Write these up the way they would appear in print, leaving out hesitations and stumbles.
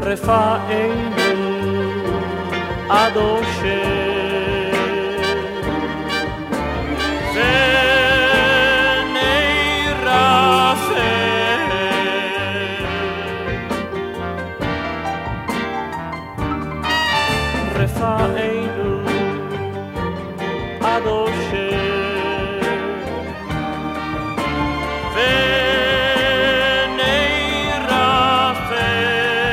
רפאנו עד אושר רפאנו עד אושר ונרפא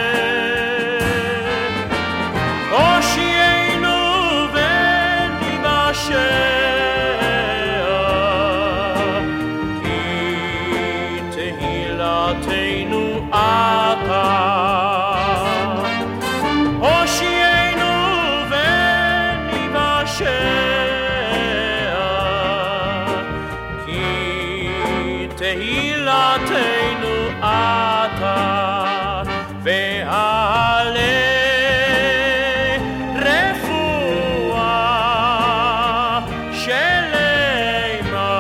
הושיענו וניוושע כי תהילתנו אתה תהילתנו אתה ועלה רפואה שלמה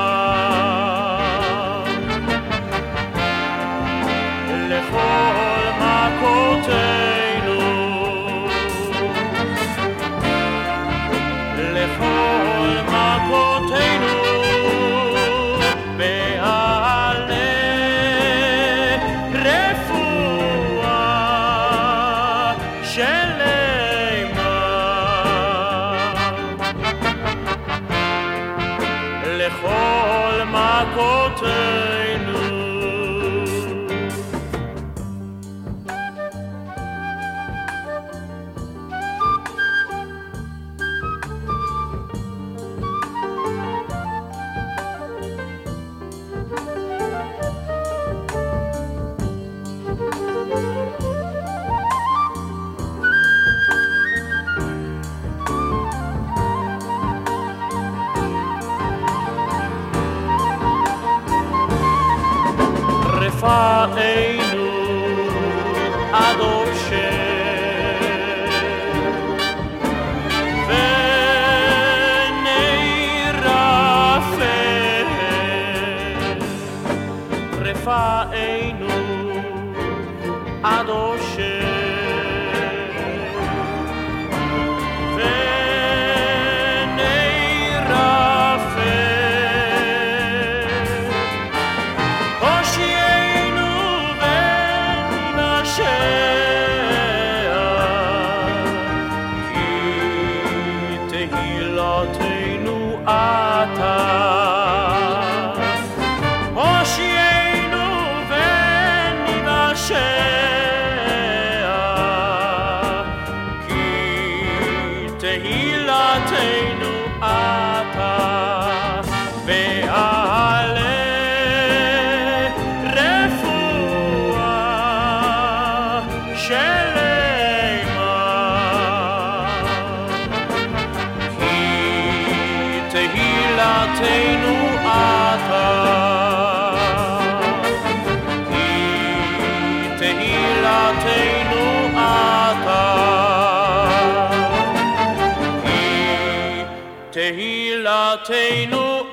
לכל מכותינו לכל מכותינו לכל מכותינו רפאנו עד אושר ונרפא רפאנו עד אושר תהילתנו אתה הושיענו וניוושע כי תהילתנו אתה ועלה רפואה שלמה תהילתנו אתה תהילתנו אתה תהילתנו